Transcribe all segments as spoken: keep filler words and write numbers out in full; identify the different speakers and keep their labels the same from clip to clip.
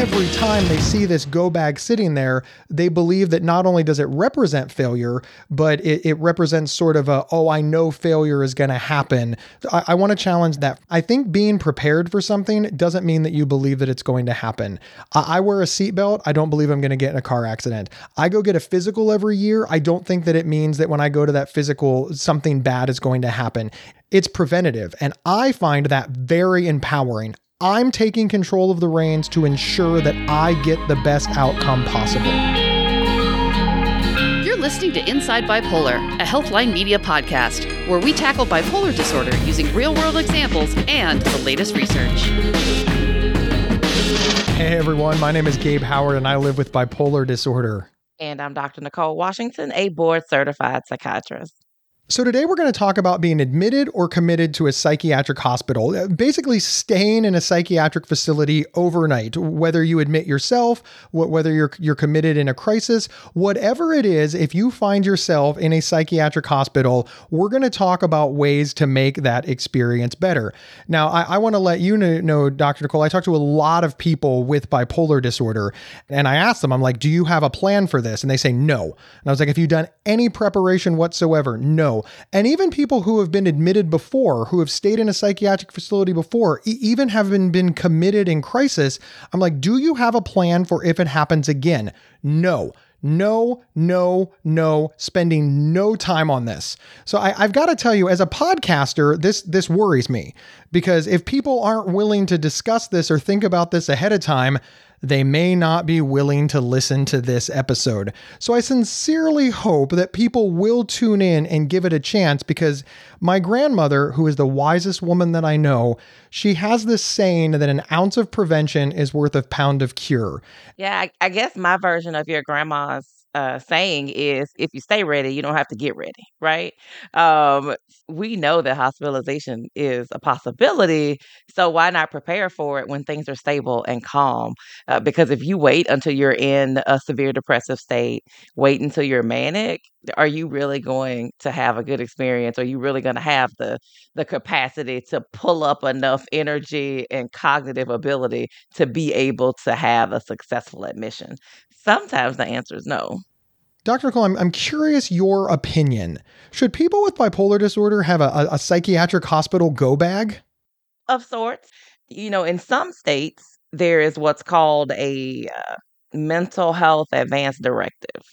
Speaker 1: every time they see this go bag sitting there, they believe that not only does it represent failure, but it, it represents sort of a, oh, I know failure is going to happen. I, I want to challenge that. I think being prepared for something doesn't mean that you believe that it's going to happen. I, I wear a seatbelt. I don't believe I'm going to get in a car accident. I go get a physical every year. I don't think that it means that when I go to that physical, something bad is going to happen. It's preventative. And I find that very empowering. I'm taking control of the reins to ensure that I get the best outcome possible.
Speaker 2: You're listening to Inside Bipolar, a Healthline Media podcast, where we tackle bipolar disorder using real-world examples and the latest research.
Speaker 1: Hey everyone, my name is Gabe Howard and I live with bipolar disorder.
Speaker 3: And I'm Doctor Nicole Washington, a board-certified psychiatrist.
Speaker 1: So today we're going to talk about being admitted or committed to a psychiatric hospital, basically staying in a psychiatric facility overnight, whether you admit yourself, whether you're you're committed in a crisis, whatever it is. If you find yourself in a psychiatric hospital, we're going to talk about ways to make that experience better. Now, I, I want to let you know, know, Doctor Nicole, I talked to a lot of people with bipolar disorder, and I asked them, I'm like, do you have a plan for this? And they say no. And I was like, have you done any preparation whatsoever? No. And even people who have been admitted before, who have stayed in a psychiatric facility before, e- even have been, been committed in crisis, I'm like, do you have a plan for if it happens again? No. No, no, no, spending no time on this. So I, I've got to tell you, as a podcaster, this this worries me, because if people aren't willing to discuss this or think about this ahead of time, they may not be willing to listen to this episode. So I sincerely hope that people will tune in and give it a chance, because my grandmother, who is the wisest woman that I know, she has this saying that an ounce of prevention is worth a pound of cure.
Speaker 3: Yeah, I, I guess my version of your grandma's uh, saying is, if you stay ready, you don't have to get ready, right? Um, we know that hospitalization is a possibility, so why not prepare for it when things are stable and calm? Uh, because if you wait until you're in a severe depressive state, wait until you're manic, are you really going to have a good experience? Are you really going to have the the capacity to pull up enough energy and cognitive ability to be able to have a successful admission? Sometimes the answer is no.
Speaker 1: Doctor Nicole, I'm, I'm curious your opinion. Should people with bipolar disorder have a, a, a psychiatric hospital go bag?
Speaker 3: Of sorts. You know, in some states, there is what's called a uh, mental health advance directive.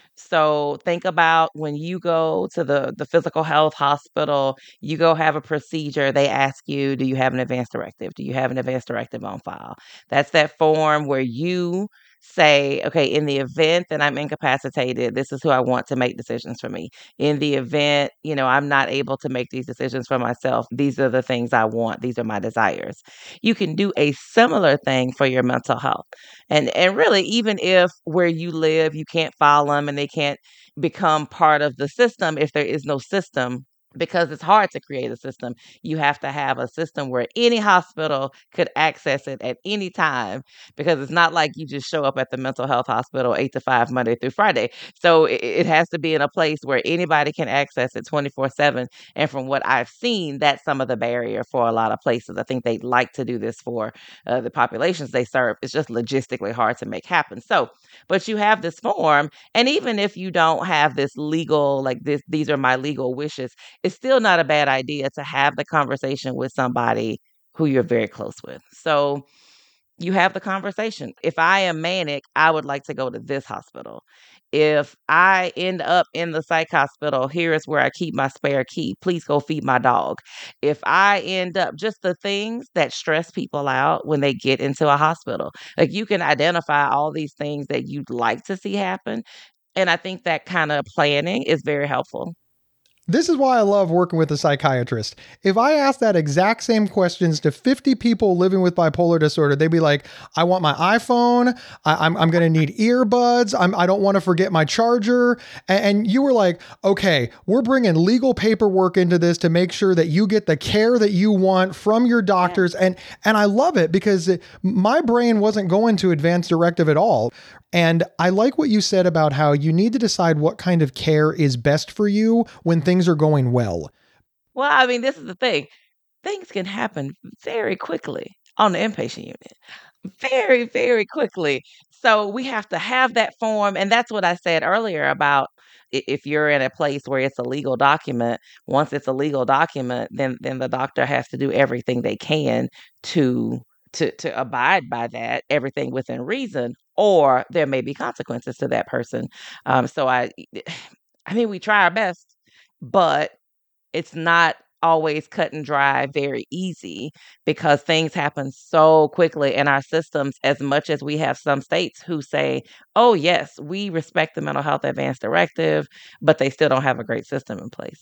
Speaker 3: So think about when you go to the, the physical health hospital, you go have a procedure, they ask you, do you have an advance directive? Do you have an advance directive on file? That's that form where you say, okay, in the event that I'm incapacitated, this is who I want to make decisions for me. In the event, you know, I'm not able to make these decisions for myself, these are the things I want. These are my desires. You can do a similar thing for your mental health. And and really, even if where you live, you can't file them and they can't become part of the system, if there is no system, because it's hard to create a system, you have to have a system where any hospital could access it at any time, because it's not like you just show up at the mental health hospital eight to five, Monday through Friday. So it, it has to be in a place where anybody can access it twenty-four seven. And from what I've seen, that's some of the barrier for a lot of places. I think they'd like to do this for uh, the populations they serve. It's just logistically hard to make happen. So, but you have this form, and even if you don't have this legal, like this, these are my legal wishes, it's still not a bad idea to have the conversation with somebody who you're very close with. So you have the conversation. If I am manic, I would like to go to this hospital. If I end up in the psych hospital, here is where I keep my spare key. Please go feed my dog. If I end up, just the things that stress people out when they get into a hospital. Like, you can identify all these things that you'd like to see happen. And I think that kind of planning is very helpful.
Speaker 1: This is why I love working with a psychiatrist. If I ask that exact same questions to fifty people living with bipolar disorder, they'd be like, I want my iPhone. I, I'm, I'm going to need earbuds. I'm, I don't want to forget my charger. And, and you were like, okay, we're bringing legal paperwork into this to make sure that you get the care that you want from your doctors. Yeah. And, and I love it, because it, my brain wasn't going to advance directive at all. And I like what you said about how you need to decide what kind of care is best for you when things are going well.
Speaker 3: Well, I mean, this is the thing. Things can happen very quickly. on the inpatient unit very, very quickly. So we have to have that form. And that's what I said earlier about i- if you're in a place where it's a legal document, once it's a legal document, then then the doctor has to do everything they can to to to abide by that, everything within reason, or there may be consequences to that person. Um, so I I mean we try our best, but it's not always cut and dry, very easy because things happen so quickly in our systems. As much as we have some states who say, oh, yes, we respect the Mental Health Advance Directive, but they still don't have a great system in place.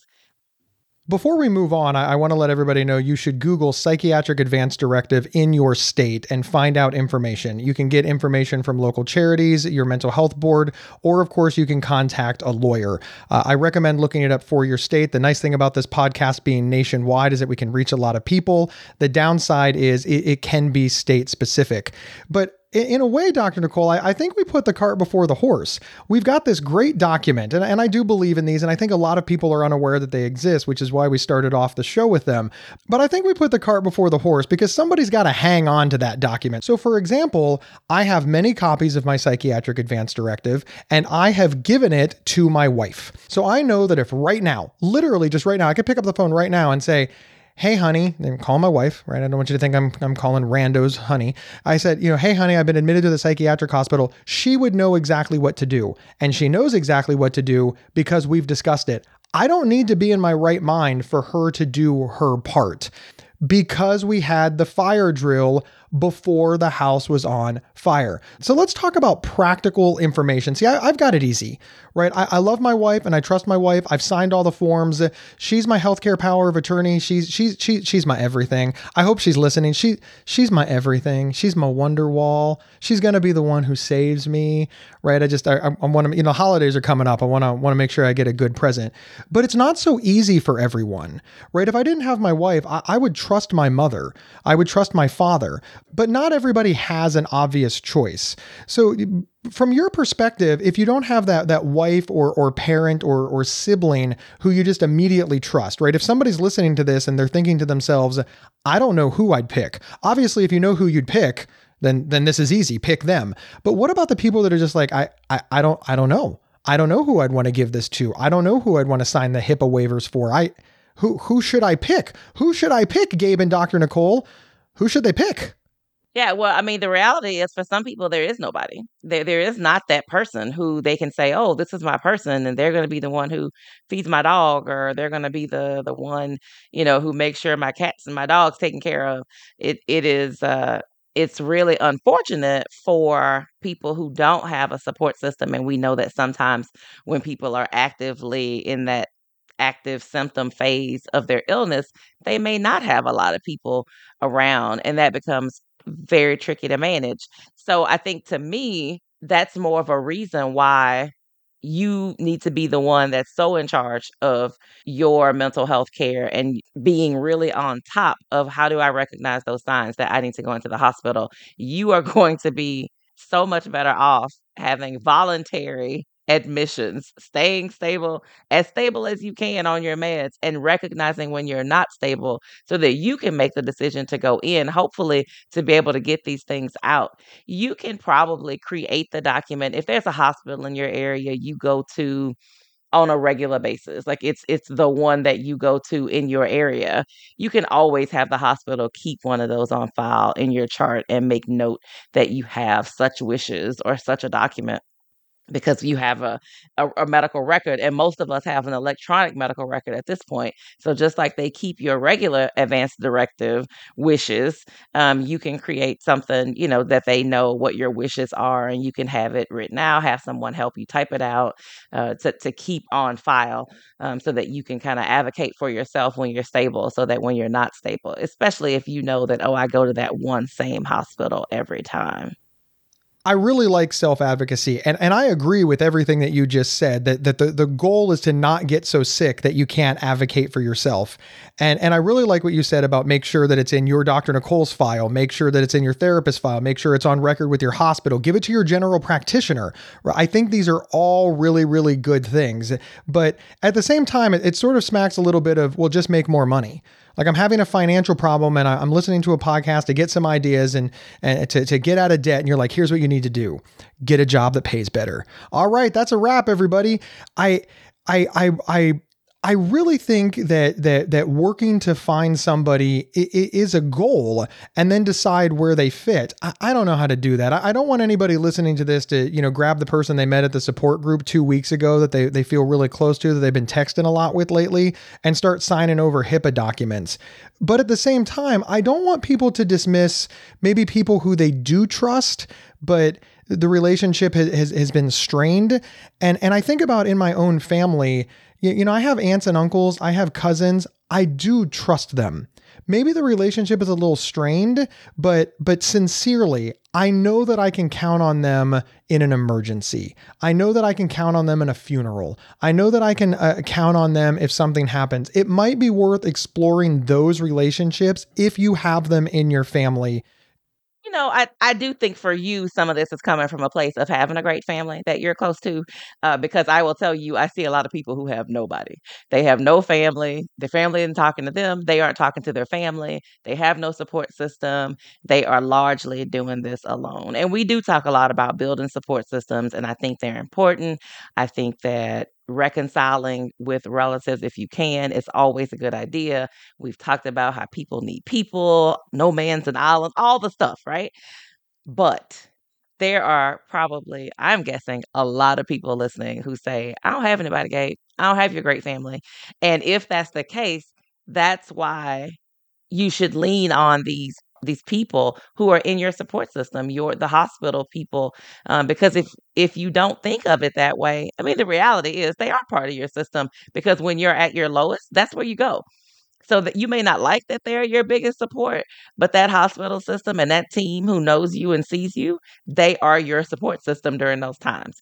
Speaker 1: Before we move on, I, I want to let everybody know you should Google Psychiatric Advance Directive in your state and find out information. You can get information from local charities, your mental health board, or of course, you can contact a lawyer. Uh, I recommend looking it up for your state. The nice thing about this podcast being nationwide is that we can reach a lot of people. The downside is it, it can be state specific. But in a way, Doctor Nicole, I, I think we put the cart before the horse. We've got this great document, and, and I do believe in these, and I think a lot of people are unaware that they exist, which is why we started off the show with them. But I think we put the cart before the horse because somebody's got to hang on to that document. So for example, I have many copies of my Psychiatric Advance Directive, and I have given it to my wife. So I know that if right now, literally just right now, I could pick up the phone right now and say, hey, honey, and call my wife, right? I don't want you to think I'm I'm calling randos honey. I said, you know, hey, honey, I've been admitted to the psychiatric hospital. She would know exactly what to do. And she knows exactly what to do because we've discussed it. I don't need to be in my right mind for her to do her part because we had the fire drill before the house was on fire. So let's talk about practical information. See, I, I've got it easy, right? I, I love my wife and I trust my wife. I've signed all the forms. She's my healthcare power of attorney. She's she's she, she's my everything. I hope she's listening. She she's my everything. She's my wonder wall. She's gonna be the one who saves me, right? I just I, I want to, you know, holidays are coming up. I want to want to make sure I get a good present. But it's not so easy for everyone, right? If I didn't have my wife, I, I would trust my mother. I would trust my father. But not everybody has an obvious choice. So from your perspective, if you don't have that that wife or or parent or or sibling who you just immediately trust, right? If somebody's listening to this and they're thinking to themselves, I don't know who I'd pick. Obviously, if you know who you'd pick, then then this is easy. Pick them. But what about the people that are just like, I I, I don't I don't know. I don't know who I'd want to give this to. I don't know who I'd want to sign the HIPAA waivers for. I who who should I pick? Who should I pick, Gabe and Doctor Nicole? Who should they pick?
Speaker 3: Yeah, well, I mean, the reality is for some people, there is nobody. There, there is not that person who they can say, oh, this is my person, and they're going to be the one who feeds my dog, or they're going to be the the one, you know, who makes sure my cats and my dogs taken care of. It it is uh it's really unfortunate for people who don't have a support system, and we know that sometimes when people are actively in that active symptom phase of their illness, they may not have a lot of people around, and that becomes very tricky to manage. So I think to me, that's more of a reason why you need to be the one that's so in charge of your mental health care and being really on top of how do I recognize those signs that I need to go into the hospital. You are going to be so much better off having voluntary admissions, staying stable, as stable as you can on your meds, and recognizing when you're not stable so that you can make the decision to go in, hopefully to be able to get these things out. You can probably create the document. If there's a hospital in your area you go to on a regular basis, like it's it's the one that you go to in your area, you can always have the hospital keep one of those on file in your chart and make note that you have such wishes or such a document, because you have a, a, a medical record, and most of us have an electronic medical record at this point. So just like they keep your regular advance directive wishes, um, you can create something, you know, that they know what your wishes are, and you can have it written out, have someone help you type it out uh, to, to keep on file, um, so that you can kind of advocate for yourself when you're stable, so that when you're not stable, especially if you know that, oh, I go to that one same hospital every time.
Speaker 1: I really like self-advocacy, and, and I agree with everything that you just said, that, that the, the goal is to not get so sick that you can't advocate for yourself. And, and I really like what you said about make sure that it's in your Doctor Nicole's file, make sure that it's in your therapist file, make sure it's on record with your hospital, give it to your general practitioner. I think these are all really, really good things. But at the same time, it, it sort of smacks a little bit of, well, just make more money. Like I'm having a financial problem and I, I'm listening to a podcast to get some ideas and, and to, to get out of debt. And you're like, here's what you need to do. Get a job that pays better. All right. That's a wrap, everybody. I, I, I, I, I really think that that that working to find somebody is a goal and then decide where they fit. I, I don't know how to do that. I, I don't want anybody listening to this to, you know, grab the person they met at the support group two weeks ago that they, they feel really close to, that they've been texting a lot with lately, and start signing over HIPAA documents. But at the same time, I don't want people to dismiss maybe people who they do trust, but the relationship has, has, has been strained. And, and I think about in my own family, you, you know, I have aunts and uncles, I have cousins, I do trust them. Maybe the relationship is a little strained, but, but sincerely, I know that I can count on them in an emergency. I know that I can count on them in a funeral. I know that I can uh, count on them if something happens. It might be worth exploring those relationships if you have them in your family.
Speaker 3: You know, I, I do think for you, some of this is coming from a place of having a great family that you're close to, uh, because I will tell you, I see a lot of people who have nobody. They have no family. Their family isn't talking to them. They aren't talking to their family. They have no support system. They are largely doing this alone. And we do talk a lot about building support systems, and I think they're important. I think that reconciling with relatives, if you can, is always a good idea. We've talked about how people need people, no man's an island, all the stuff, right? But there are probably, I'm guessing, a lot of people listening who say, I don't have anybody, Gabe. I don't have your great family. And if that's the case, that's why you should lean on these these people who are in your support system, your the hospital people, um, because if if you don't think of it that way, I mean, the reality is they are part of your system, because when you're at your lowest, that's where you go. So that you may not like that they're your biggest support, but that hospital system and that team who knows you and sees you, they are your support system during those times.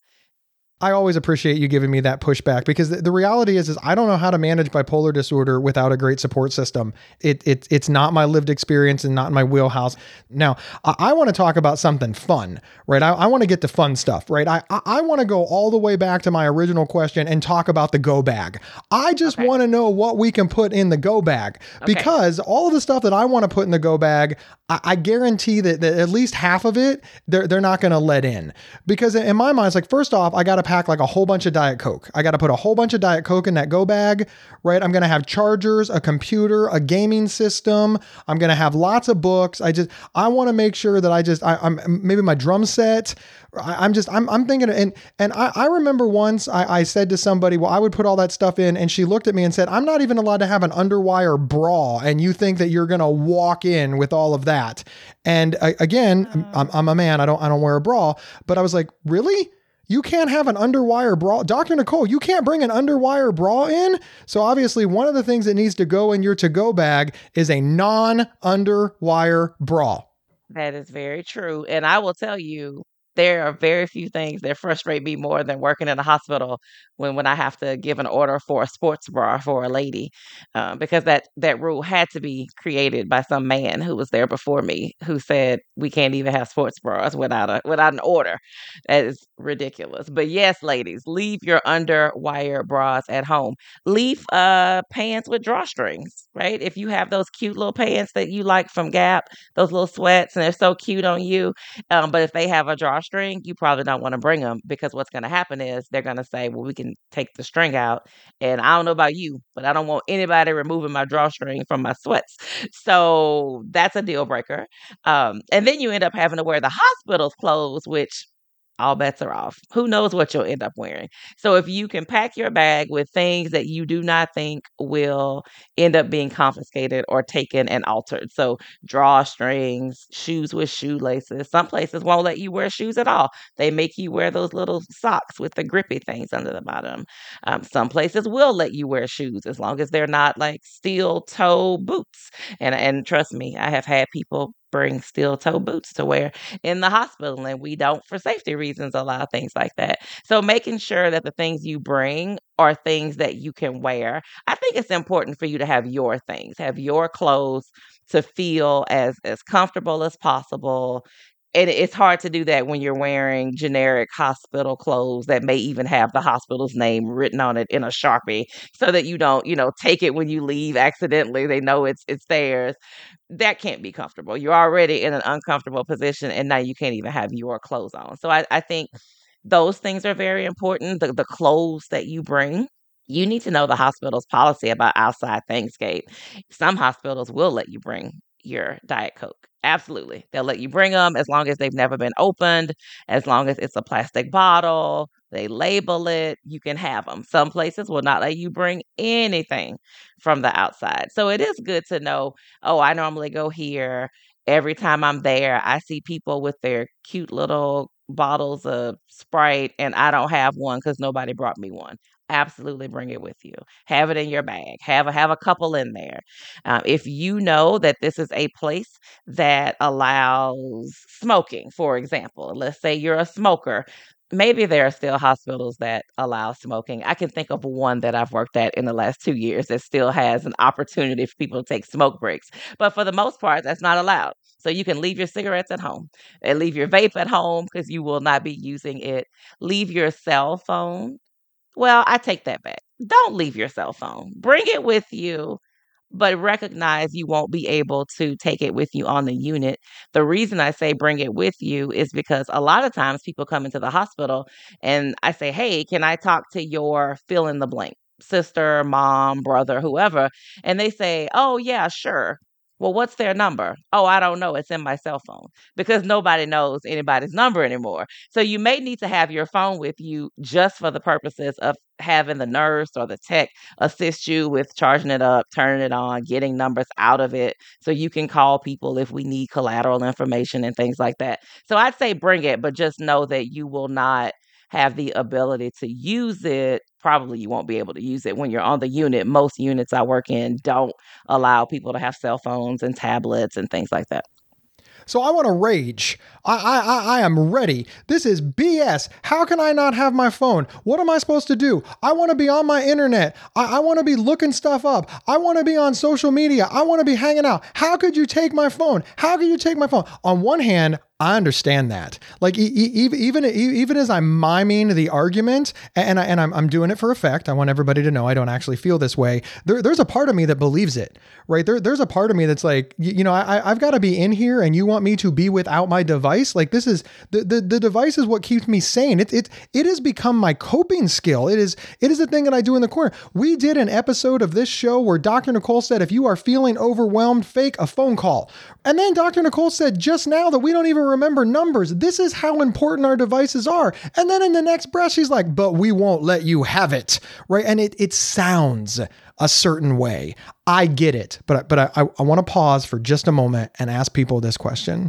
Speaker 1: I always appreciate you giving me that pushback, because the, the reality is, is I don't know how to manage bipolar disorder without a great support system. It, it it's not my lived experience and not in my wheelhouse. Now, I, I want to talk about something fun, right? I, I want to get to fun stuff, right? I, I, I want to go all the way back to my original question and talk about the go bag. I just
Speaker 3: Okay.
Speaker 1: want to know what we can put in the go bag,
Speaker 3: Okay.
Speaker 1: because all of the stuff that I want to put in the go bag, I, I guarantee that, that at least half of it, they're, they're not going to let in. Because in my mind, it's like, first off, I got to pack like a whole bunch of Diet Coke. I got to put a whole bunch of Diet Coke in that go bag, right? I'm going to have chargers, a computer, a gaming system. I'm going to have lots of books. I just, I want to make sure that I just, I, I'm maybe my drum set. I, I'm just, I'm, I'm thinking, and, and I, I remember once I, I said to somebody, well, I would put all that stuff in, and she looked at me and said, I'm not even allowed to have an underwire bra. And you think that you're going to walk in with all of that. And uh, again, I'm, I'm a man. I don't, I don't wear a bra, but I was like, really? You can't have an underwire bra. Doctor Nicole, you can't bring an underwire bra in. So obviously one of the things that needs to go in your to-go bag is a non-underwire bra.
Speaker 3: That is very true. And I will tell you, there are very few things that frustrate me more than working in a hospital when, when I have to give an order for a sports bra for a lady, uh, because that, that rule had to be created by some man who was there before me, who said we can't even have sports bras without a without an order. That is ridiculous. But yes, ladies, leave your underwire bras at home. Leave uh, pants with drawstrings, right? If you have those cute little pants that you like from Gap, those little sweats, and they're so cute on you, um, but if they have a drawstring, you probably don't want to bring them, because what's going to happen is they're going to say, well, we can take the string out. And I don't know about you, but I don't want anybody removing my drawstring from my sweats. So that's a deal breaker. Um, and then you end up having to wear the hospital's clothes, which all bets are off. Who knows what you'll end up wearing? So if you can pack your bag with things that you do not think will end up being confiscated or taken and altered. So drawstrings, shoes with shoelaces. Some places won't let you wear shoes at all. They make you wear those little socks with the grippy things under the bottom. Um, some places will let you wear shoes as long as they're not like steel toe boots. And and trust me, I have had people bring steel toe boots to wear in the hospital, and we don't, for safety reasons, allow things like that. So making sure that the things you bring are things that you can wear. I think it's important for you to have your things, have your clothes to feel as as comfortable as possible, And it's hard to do that when you're wearing generic hospital clothes that may even have the hospital's name written on it in a Sharpie so that you don't, you know, take it when you leave accidentally. They know it's it's theirs. That can't be comfortable. You're already in an uncomfortable position and now you can't even have your clothes on. So I, I think those things are very important. The, the clothes that you bring. You need to know the hospital's policy about outside Thankscape. Some hospitals will let you bring your Diet Coke. Absolutely. They'll let you bring them as long as they've never been opened, as long as it's a plastic bottle, they label it, you can have them. Some places will not let you bring anything from the outside. So it is good to know, oh, I normally go here. Every time I'm there, I see people with their cute little bottles of Sprite and I don't have one because nobody brought me one. Absolutely bring it with you. Have it in your bag. Have a, have a couple in there. Um, if you know that this is a place that allows smoking, for example, let's say you're a smoker. Maybe there are still hospitals that allow smoking. I can think of one that I've worked at in the last two years that still has an opportunity for people to take smoke breaks. But for the most part, that's not allowed. So you can leave your cigarettes at home and leave your vape at home because you will not be using it. Leave your cell phone. Well, I take that back. Don't leave your cell phone. Bring it with you, but recognize you won't be able to take it with you on the unit. The reason I say bring it with you is because a lot of times people come into the hospital and I say, hey, can I talk to your fill in the blank, sister, mom, brother, whoever? And they say, oh, yeah, sure. Well, what's their number? Oh, I don't know. It's in my cell phone because nobody knows anybody's number anymore. So you may need to have your phone with you just for the purposes of having the nurse or the tech assist you with charging it up, turning it on, getting numbers out of it so you can call people if we need collateral information and things like that. So I'd say bring it, but just know that you will not have the ability to use it. Probably you won't be able to use it when you're on the unit. Most units I work in don't allow people to have cell phones and tablets and things like that.
Speaker 1: So I want to rage. I, I, I am ready. This is B S. How can I not have my phone? What am I supposed to do? I want to be on my internet. I, I want to be looking stuff up. I want to be on social media. I want to be hanging out. How could you take my phone? How could you take my phone? On one hand, I understand that. Like e- e- even even as I'm miming the argument, and I, and I'm I'm doing it for effect. I want everybody to know I don't actually feel this way. There, there's a part of me that believes it, right? There, there's a part of me that's like, you, you know, I I've got to be in here, and you want me to be without my device? Like this is the the the device is what keeps me sane. It it it has become my coping skill. It is it is a thing that I do in the corner. We did an episode of this show where Doctor Nicole said, if you are feeling overwhelmed, fake a phone call. And then Doctor Nicole said just now that we don't even remember numbers. This is how important our devices are. And then in the next breath, she's like, but we won't let you have it. Right. And it, it sounds a certain way. I get it. But, but I, I want to pause for just a moment and ask people this question.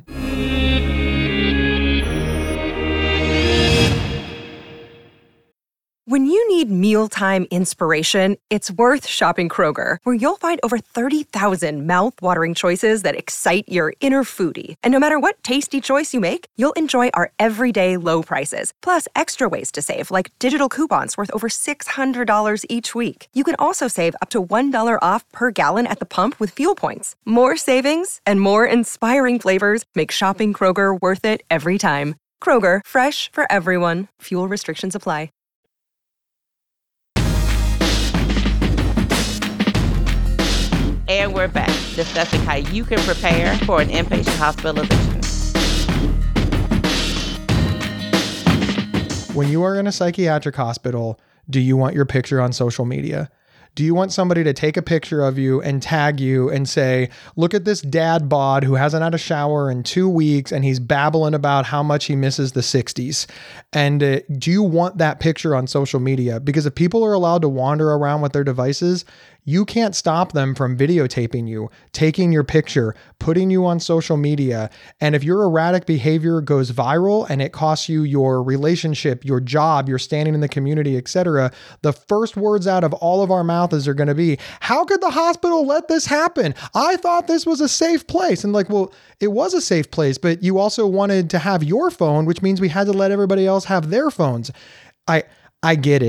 Speaker 4: When you need mealtime inspiration, it's worth shopping Kroger, where you'll find over thirty thousand mouth-watering choices that excite your inner foodie. And no matter what tasty choice you make, you'll enjoy our everyday low prices, plus extra ways to save, like digital coupons worth over six hundred dollars each week. You can also save up to one dollar off per gallon at the pump with fuel points. More savings and more inspiring flavors make shopping Kroger worth it every time. Kroger, fresh for everyone. Fuel restrictions apply.
Speaker 3: And we're back discussing how you can prepare for an inpatient hospitalization.
Speaker 1: When you are in a psychiatric hospital, do you want your picture on social media? Do you want somebody to take a picture of you and tag you and say, look at this dad bod who hasn't had a shower in two weeks and he's babbling about how much he misses the sixties? And uh, do you want that picture on social media? Because if people are allowed to wander around with their devices, you can't stop them from videotaping you, taking your picture, putting you on social media. And if your erratic behavior goes viral and it costs you your relationship, your job, your standing in the community, et cetera, the first words out of all of our mouths are going to be, how could the hospital let this happen? I thought this was a safe place. And like, well, it was a safe place, but you also wanted to have your phone, which means we had to let everybody else have their phones. I, I get it.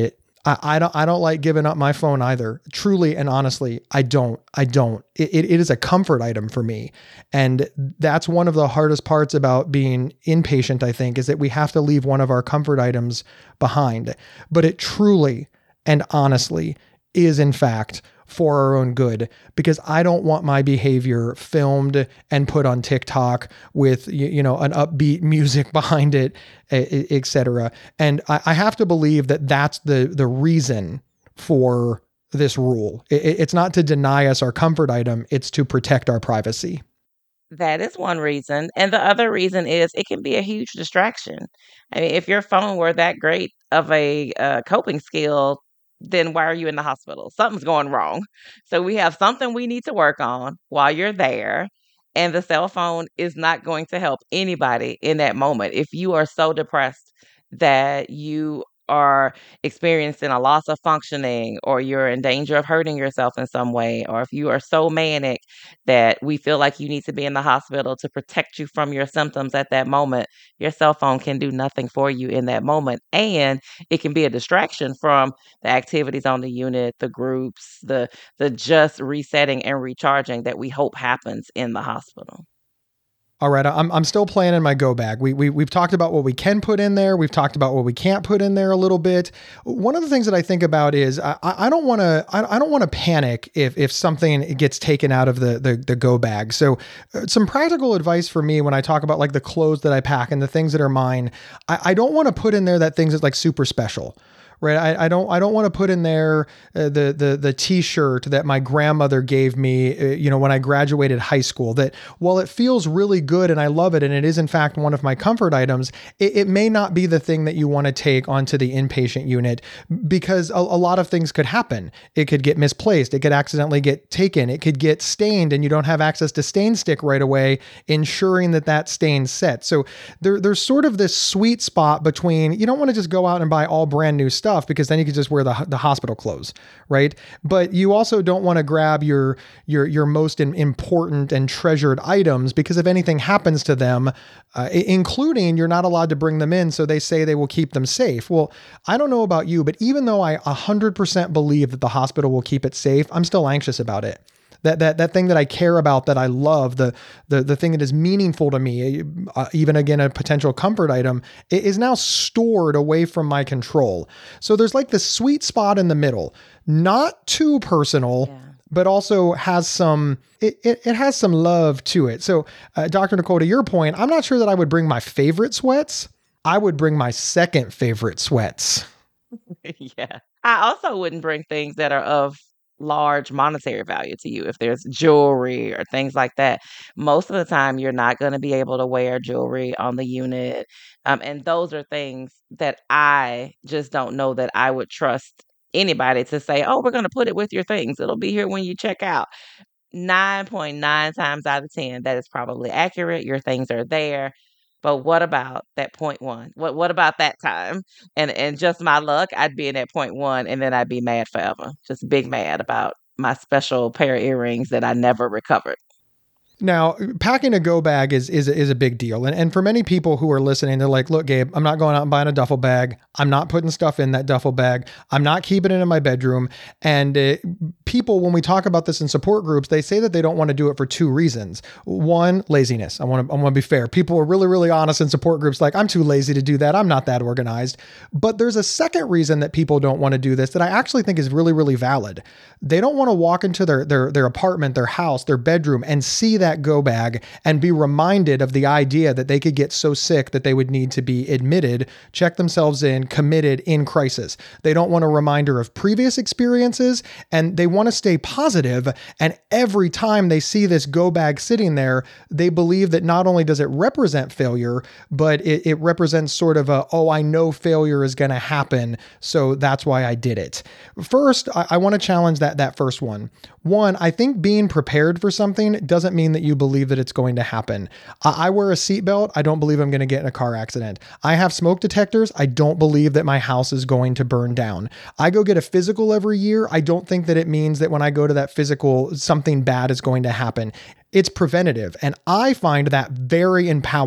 Speaker 1: I, I don't I don't like giving up my phone either. Truly and honestly, I don't. I don't. It, it, it is a comfort item for me. And that's one of the hardest parts about being inpatient, I think, is that we have to leave one of our comfort items behind. But it truly and honestly is, in fact, for our own good, because I don't want my behavior filmed and put on TikTok with, you know, an upbeat music behind it, et cetera. And I, I have to believe that that's the, the reason for this rule. It, it's not to deny us our comfort item. It's to protect our privacy.
Speaker 3: That is one reason. And the other reason is it can be a huge distraction. I mean, if your phone were that great of a uh, coping skill, then why are you in the hospital? Something's going wrong. So we have something we need to work on while you're there. And the cell phone is not going to help anybody in that moment. If you are so depressed that you are experiencing a loss of functioning, or you're in danger of hurting yourself in some way, or if you are so manic that we feel like you need to be in the hospital to protect you from your symptoms at that moment, your cell phone can do nothing for you in that moment. And it can be a distraction from the activities on the unit, the groups, the the just resetting and recharging that we hope happens in the hospital.
Speaker 1: All right, I'm I'm still planning my go bag. We we we've talked about what we can put in there. We've talked about what we can't put in there a little bit. One of the things that I think about is I, I don't want to I, I don't want to panic if if something gets taken out of the the, the go bag. So uh, some practical advice for me when I talk about like the clothes that I pack and the things that are mine, I, I don't want to put in there that things that's like super special. Right. I, I don't I don't want to put in there uh, the the the T-shirt that my grandmother gave me, uh, you know, when I graduated high school, that while it feels really good and I love it, and it is in fact one of my comfort items, it, it may not be the thing that you want to take onto the inpatient unit, because a, a lot of things could happen. It could get misplaced. It could accidentally get taken. It could get stained, and you don't have access to stain stick right away, ensuring that that stain's set. So there, there's sort of this sweet spot between, you don't want to just go out and buy all brand new stuff, Stuff, because then you could just wear the the hospital clothes, right? But you also don't want to grab your your your most important and treasured items, because if anything happens to them, uh, including you're not allowed to bring them in, so they say they will keep them safe. Well, I don't know about you, but even though I one hundred percent believe that the hospital will keep it safe, I'm still anxious about it. That, that that thing that I care about, that I love, the the the thing that is meaningful to me, uh, even again a potential comfort item, it is now stored away from my control. So there's like this sweet spot in the middle, not too personal, yeah, but also has some it, it it has some love to it. So uh, Doctor Nicole, to your point, I'm not sure that I would bring my favorite sweats. I would bring my second favorite sweats.
Speaker 3: Yeah, I also wouldn't bring things that are of large monetary value to you. If there's jewelry or things like that, most of the time you're not going to be able to wear jewelry on the unit. Um, and those are things that I just don't know that I would trust anybody to say, oh, we're going to put it with your things. It'll be here when you check out. nine point nine times out of ten, that is probably accurate. Your things are there. But what about that point one? What what about that time? And and just my luck, I'd be in that point one, and then I'd be mad forever. Just big mad about my special pair of earrings that I never recovered.
Speaker 1: Now, packing a go bag is is is a big deal. And and for many people who are listening, they're like, look, Gabe, I'm not going out and buying a duffel bag. I'm not putting stuff in that duffel bag. I'm not keeping it in my bedroom. And uh, people, when we talk about this in support groups, they say that they don't want to do it for two reasons. One, laziness. I want to I want to be fair. People are really, really honest in support groups, like, I'm too lazy to do that. I'm not that organized. But there's a second reason that people don't want to do this that I actually think is really, really valid. They don't want to walk into their their their apartment, their house, their bedroom, and see that that go bag and be reminded of the idea that they could get so sick that they would need to be admitted, check themselves in, committed in crisis. They don't want a reminder of previous experiences, and they want to stay positive. And every time they see this go bag sitting there, they believe that not only does it represent failure, but it, it represents sort of a, oh, I know failure is going to happen, so that's why I did it. First, I, I want to challenge that, that first one. One, I think being prepared for something doesn't mean that you believe that it's going to happen. I, I wear a seatbelt. I don't believe I'm going to get in a car accident. I have smoke detectors. I don't believe that my house is going to burn down. I go get a physical every year. I don't think that it means that when I go to that physical, something bad is going to happen. It's preventative. And I find that very empowering.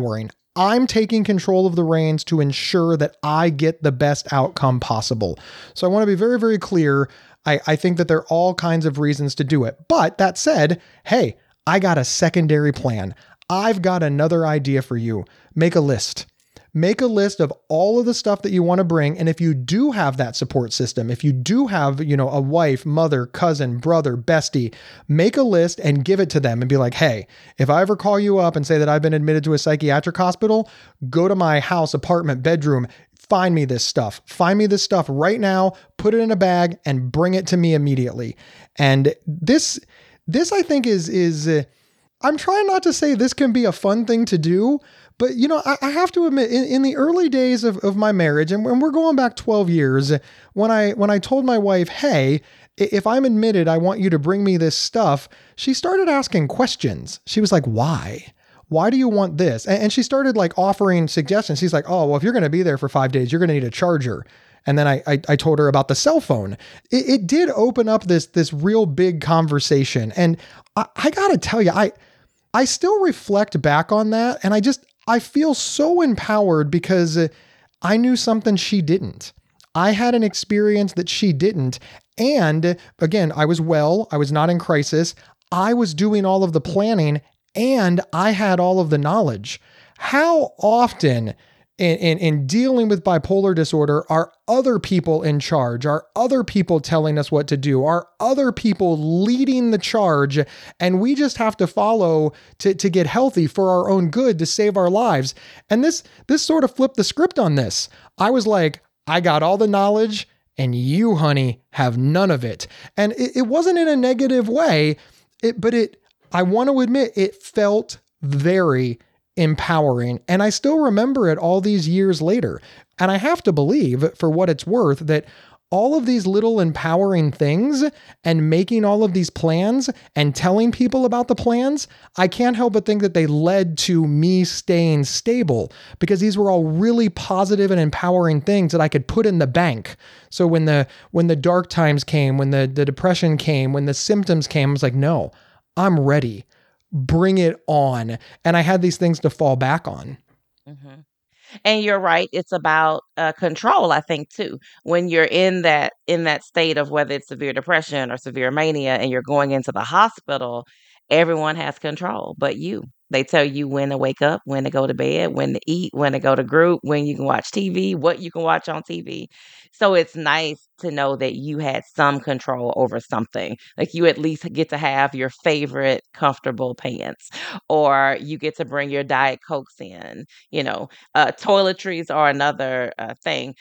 Speaker 1: I'm taking control of the reins to ensure that I get the best outcome possible. So I want to be very, very clear. I, I think that there are all kinds of reasons to do it. But that said, hey, I got a secondary plan. I've got another idea for you. Make a list. Make a list of all of the stuff that you want to bring. And if you do have that support system, if you do have, you know, a wife, mother, cousin, brother, bestie, make a list and give it to them and be like, hey, if I ever call you up and say that I've been admitted to a psychiatric hospital, go to my house, apartment, bedroom, find me this stuff. Find me this stuff right now, put it in a bag and bring it to me immediately. And this, this I think is, is, uh, I'm trying not to say this can be a fun thing to do, but, you know, I, I have to admit, in, in the early days of, of my marriage, and when we're going back twelve years, when I when I told my wife, hey, if I'm admitted, I want you to bring me this stuff, she started asking questions. She was like, why? Why do you want this? And, and she started like offering suggestions. She's like, oh, well, if you're going to be there for five days, you're going to need a charger. And then I, I, I told her about the cell phone. It, it did open up this, this real big conversation. And I, I got to tell you, I, I still reflect back on that. And I just, I feel so empowered because I knew something she didn't. I had an experience that she didn't. And again, I was well, I was not in crisis. I was doing all of the planning and I had all of the knowledge. How often in, in, in dealing with bipolar disorder are other people in charge? Are other people telling us what to do? Are other people leading the charge? And we just have to follow to, to get healthy for our own good, to save our lives. And this, this sort of flipped the script on this. I was like, I got all the knowledge and you, honey, have none of it. And it, it wasn't in a negative way, it, but it, I want to admit it felt very empowering. And I still remember it all these years later. And I have to believe, for what it's worth, that all of these little empowering things and making all of these plans and telling people about the plans, I can't help but think that they led to me staying stable, because these were all really positive and empowering things that I could put in the bank. So when the when the dark times came, when the, the depression came, when the symptoms came, I was like, no, I'm ready. Bring it on. And I had these things to fall back on.
Speaker 3: Mm-hmm. And you're right. It's about uh, control, I think, too. When you're in that in that state of whether it's severe depression or severe mania and you're going into the hospital, everyone has control but you. They tell you when to wake up, when to go to bed, when to eat, when to go to group, when you can watch T V, what you can watch on T V. So it's nice to know that you had some control over something. Like you at least get to have your favorite comfortable pants, or you get to bring your Diet Cokes in. You know, uh, toiletries are another uh, thing.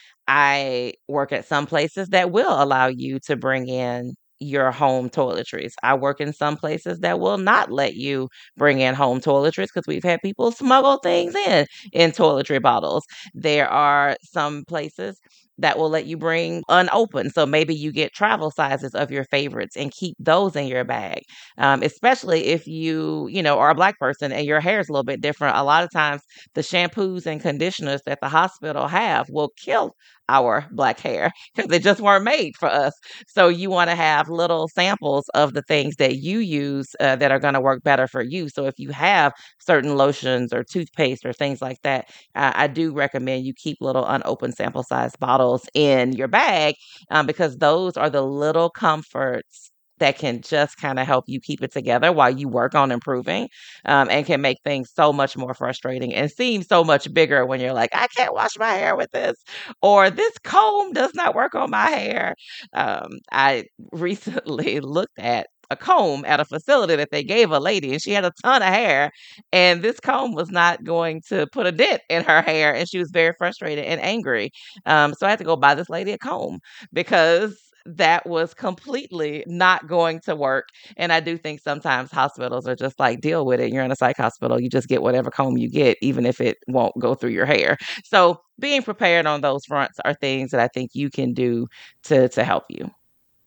Speaker 3: I work at some places that will allow you to bring in your home toiletries. I work in some places that will not let you bring in home toiletries because we've had people smuggle things in in toiletry bottles. There are some places that will let you bring unopened. So maybe you get travel sizes of your favorites and keep those in your bag. Um, especially if you, you know, are a Black person and your hair is a little bit different. A lot of times the shampoos and conditioners that the hospital have will kill our Black hair because they just weren't made for us. So you want to have little samples of the things that you use uh, that are going to work better for you. So if you have certain lotions or toothpaste or things like that, uh, I do recommend you keep little unopened sample size bottles in your bag um, because those are the little comforts that can just kind of help you keep it together while you work on improving um, and can make things so much more frustrating and seem so much bigger when you're like, I can't wash my hair with this, or this comb does not work on my hair. Um, I recently looked at a comb at a facility that they gave a lady and she had a ton of hair and this comb was not going to put a dent in her hair and she was very frustrated and angry. Um, so I had to go buy this lady a comb because that was completely not going to work. And I do think sometimes hospitals are just like, deal with it. You're in a psych hospital. You just get whatever comb you get, even if it won't go through your hair. So being prepared on those fronts are things that I think you can do to, to help you.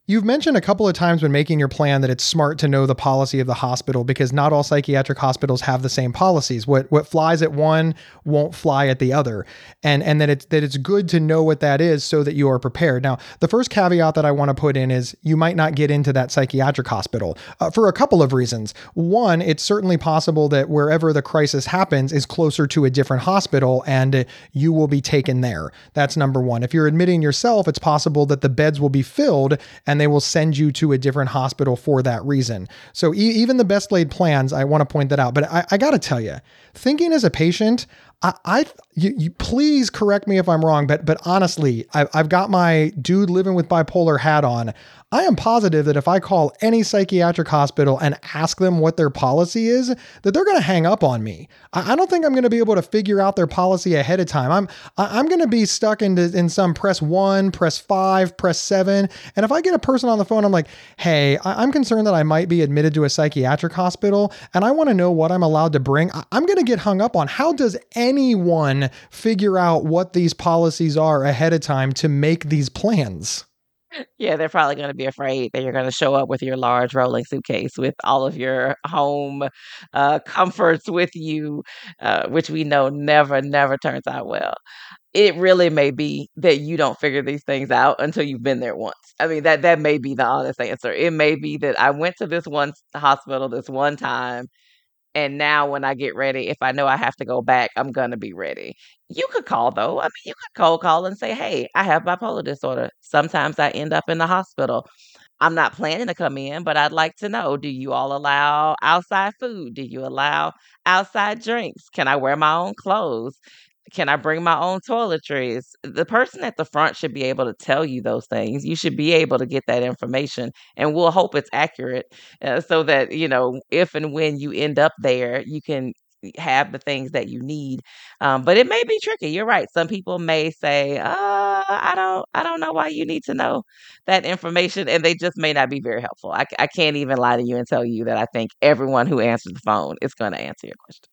Speaker 1: You've mentioned a couple of times when making your plan that it's smart to know the policy of the hospital because not all psychiatric hospitals have the same policies. What what flies at one won't fly at the other. And and that it's that it's good to know what that is so that you are prepared. Now, the first caveat that I want to put in is you might not get into that psychiatric hospital uh, for a couple of reasons. One, it's certainly possible that wherever the crisis happens is closer to a different hospital and you will be taken there. That's number one. If you're admitting yourself, it's possible that the beds will be filled and they will send you to a different hospital for that reason. So e- even the best laid plans, I want to point that out. But I, I got to tell you, thinking as a patient, I, I you, you please correct me if I'm wrong, but but honestly, I, I've got my dude living with bipolar hat on. I am positive that if I call any psychiatric hospital and ask them what their policy is, that they're going to hang up on me. I, I don't think I'm going to be able to figure out their policy ahead of time. I'm I, I'm going to be stuck into in some press one, press five, press seven. And if I get a person on the phone, I'm like, hey, I, I'm concerned that I might be admitted to a psychiatric hospital, and I want to know what I'm allowed to bring. I, I'm going to get hung up on how does anyone figure out what these policies are ahead of time to make these plans?
Speaker 3: Yeah, they're probably going to be afraid that you're going to show up with your large rolling suitcase with all of your home uh, comforts with you, uh, which we know never, never turns out well. It really may be that you don't figure these things out until you've been there once. I mean, that that may be the honest answer. It may be that I went to this one hospital this one time, and now when I get ready, if I know I have to go back, I'm gonna be ready. You could call though. I mean, you could cold call and say, "Hey, I have bipolar disorder. Sometimes I end up in the hospital. I'm not planning to come in, but I'd like to know, do you all allow outside food? Do you allow outside drinks? Can I wear my own clothes? Can I bring my own toiletries?" The person at the front should be able to tell you those things. You should be able to get that information, and we'll hope it's accurate uh, so that, you know, if and when you end up there, you can have the things that you need. Um, but it may be tricky. You're right. Some people may say, uh, I don't, I don't know why you need to know that information. And they just may not be very helpful. I, I can't even lie to you and tell you that I think everyone who answers the phone is going to answer your question.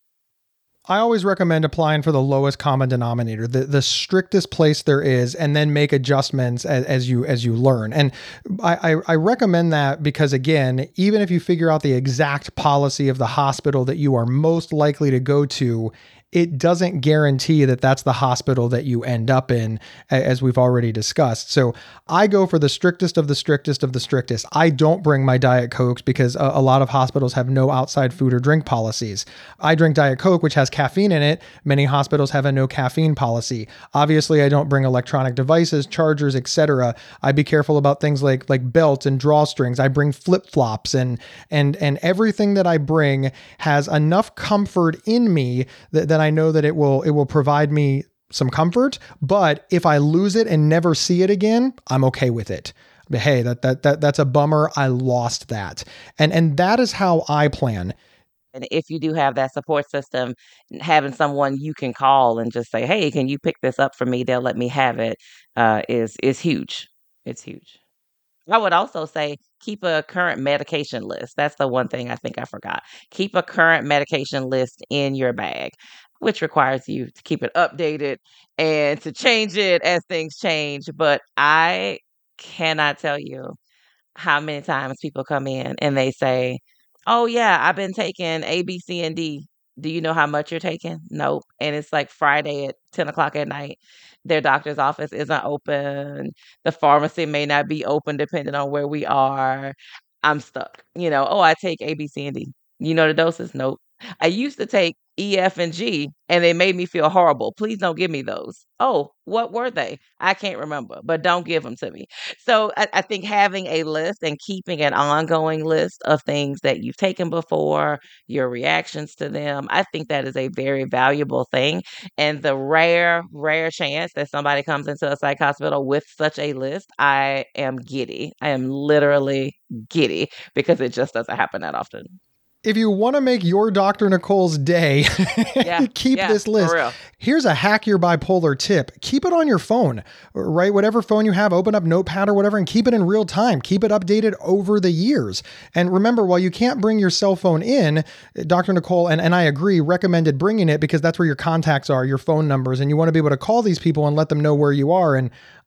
Speaker 1: I always recommend applying for the lowest common denominator, the, the strictest place there is, and then make adjustments as, as you as you learn. And I, I, I recommend that because, again, even if you figure out the exact policy of the hospital that you are most likely to go to, it doesn't guarantee that that's the hospital that you end up in, as we've already discussed. So I go for the strictest of the strictest of the strictest. I don't bring my Diet Cokes because a, a lot of hospitals have no outside food or drink policies. I drink Diet Coke, which has caffeine in it. Many hospitals have a no caffeine policy. Obviously, I don't bring electronic devices, chargers, et cetera. I be careful about things like like belts and drawstrings. I bring flip-flops, and and and everything that I bring has enough comfort in me that, that I know that it will it will provide me some comfort. But if I lose it and never see it again, I'm okay with it. But hey, that that that that's a bummer. I lost that. And and that is how I plan.
Speaker 3: And if you do have that support system, having someone you can call and just say, "Hey, can you pick this up for me?" They'll let me have it. Uh, is is huge. It's huge. I would also say keep a current medication list. That's the one thing I think I forgot. Keep a current medication list in your bag, which requires you to keep it updated and to change it as things change. But I cannot tell you how many times people come in and they say, "Oh, yeah, I've been taking A, B, C, and D. Do you know how much you're taking?" Nope. And it's like Friday at ten o'clock at night. Their doctor's office isn't open. The pharmacy may not be open depending on where we are. I'm stuck. You know, "Oh, I take A, B, C, and D. You know the doses?" Nope. "I used to take E, F, and G, and they made me feel horrible. Please don't give me those." "Oh, what were they?" "I can't remember, but don't give them to me." So I, I think having a list and keeping an ongoing list of things that you've taken before, your reactions to them, I think that is a very valuable thing. And the rare, rare chance that somebody comes into a psych hospital with such a list, I am giddy. I am literally giddy because it just doesn't happen that often.
Speaker 1: If you want to make your Doctor Nicole's day,
Speaker 3: Yeah,
Speaker 1: keep
Speaker 3: yeah,
Speaker 1: this
Speaker 3: for
Speaker 1: list.
Speaker 3: real.
Speaker 1: Here's a hack your bipolar tip. Keep it on your phone, right? Whatever phone you have, open up Notepad or whatever and keep it in real time. Keep it updated over the years. And remember, while you can't bring your cell phone in, Doctor Nicole, and, and I agree, recommended bringing it because that's where your contacts are, your phone numbers, and you want to be able to call these people and let them know where you are. And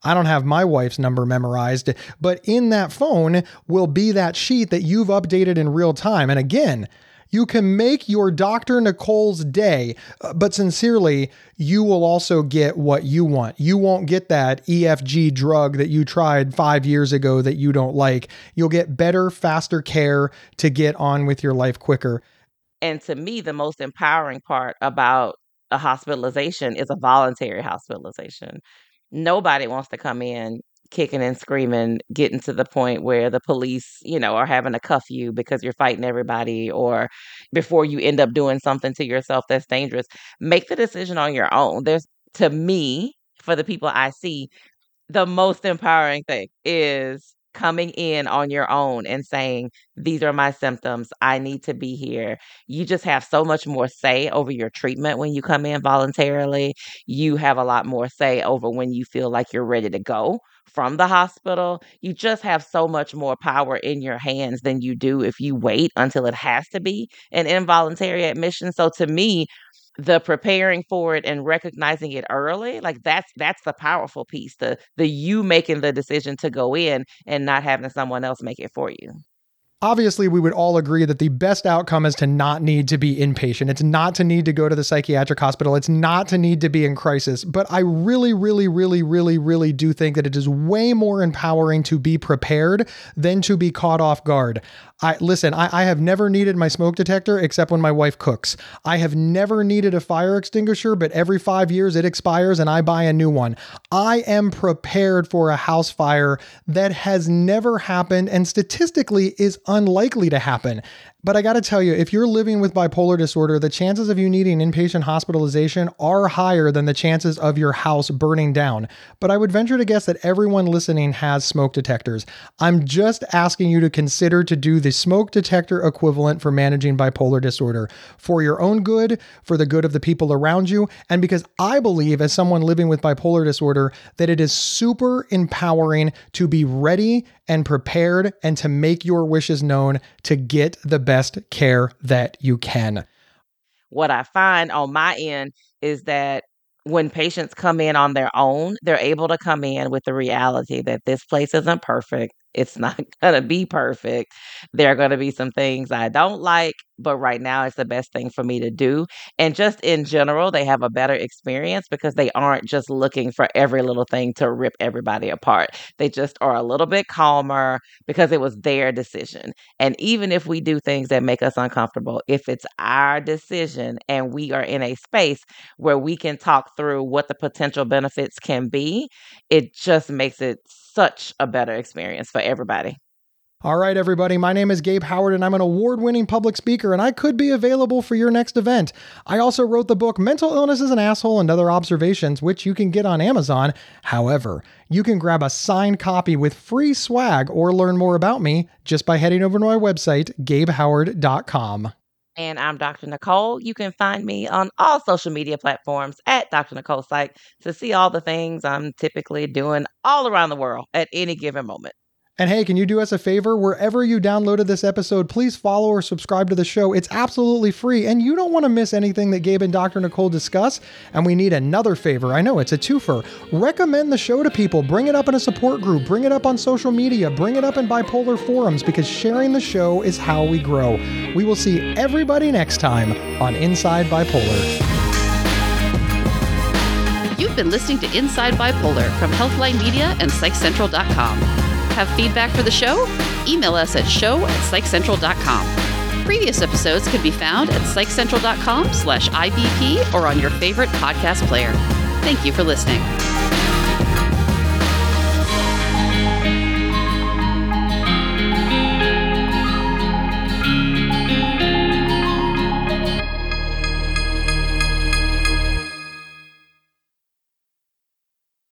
Speaker 1: I don't have my wife's number memorized, but in that phone will be that sheet that you've updated in real time. And again, you can make your Doctor Nicole's day, but sincerely, you will also get what you want. You won't get that E F G drug that you tried five years ago that you don't like. You'll get better, faster care to get on with your life quicker.
Speaker 3: And to me, the most empowering part about a hospitalization is a voluntary hospitalization. Nobody wants to come in kicking and screaming, getting to the point where the police, you know, are having to cuff you because you're fighting everybody, or before you end up doing something to yourself that's dangerous. Make the decision on your own. There's, to me, for the people I see, the most empowering thing is coming in on your own and saying, these are my symptoms. I need to be here. You just have so much more say over your treatment when you come in voluntarily. You have a lot more say over when you feel like you're ready to go from the hospital. You just have so much more power in your hands than you do if you wait until it has to be an involuntary admission. So to me, the preparing for it and recognizing it early, like that's that's the powerful piece, the the you making the decision to go in and not having someone else make it for you.
Speaker 1: Obviously, we would all agree that the best outcome is to not need to be inpatient. It's not to need to go to the psychiatric hospital. It's not to need to be in crisis. But I really, really, really, really, really do think that it is way more empowering to be prepared than to be caught off guard. I listen, I, I have never needed my smoke detector except when my wife cooks. I have never needed a fire extinguisher, but every five years it expires and I buy a new one. I am prepared for a house fire that has never happened and statistically is unlikely to happen. But I got to tell you, if you're living with bipolar disorder, the chances of you needing inpatient hospitalization are higher than the chances of your house burning down. But I would venture to guess that everyone listening has smoke detectors. I'm just asking you to consider to do the smoke detector equivalent for managing bipolar disorder for your own good, for the good of the people around you, and because I believe, as someone living with bipolar disorder, that it is super empowering to be ready and prepared and to make your wishes known to get the best care that you can.
Speaker 3: What I find on my end is that when patients come in on their own, they're able to come in with the reality that this place isn't perfect. It's not going to be perfect. There are going to be some things I don't like, but right now it's the best thing for me to do. And just in general, they have a better experience because they aren't just looking for every little thing to rip everybody apart. They just are a little bit calmer because it was their decision. And even if we do things that make us uncomfortable, if it's our decision and we are in a space where we can talk through what the potential benefits can be, it just makes it such a better experience for everybody.
Speaker 1: All right, everybody. My name is Gabe Howard, and I'm an award-winning public speaker, and I could be available for your next event. I also wrote the book Mental Illness is an Asshole and Other Observations, which you can get on Amazon. However, you can grab a signed copy with free swag or learn more about me just by heading over to my website, gabe howard dot com.
Speaker 3: And I'm Doctor Nicole. You can find me on all social media platforms at Doctor Nicole Psych to see all the things I'm typically doing all around the world at any given moment.
Speaker 1: And hey, can you do us a favor? Wherever you downloaded this episode, please follow or subscribe to the show. It's absolutely free, and you don't want to miss anything that Gabe and Doctor Nicole discuss. And we need another favor. I know it's a twofer. Recommend the show to people. Bring it up in a support group. Bring it up on social media. Bring it up in bipolar forums, because sharing the show is how we grow. We will see everybody next time on Inside Bipolar.
Speaker 2: You've been listening to Inside Bipolar from Healthline Media and Psych Central dot com. Have feedback for the show? Email us at show at psych central dot com. Previous episodes can be found at psych central dot com slash I B P or on your favorite podcast player. Thank you for listening.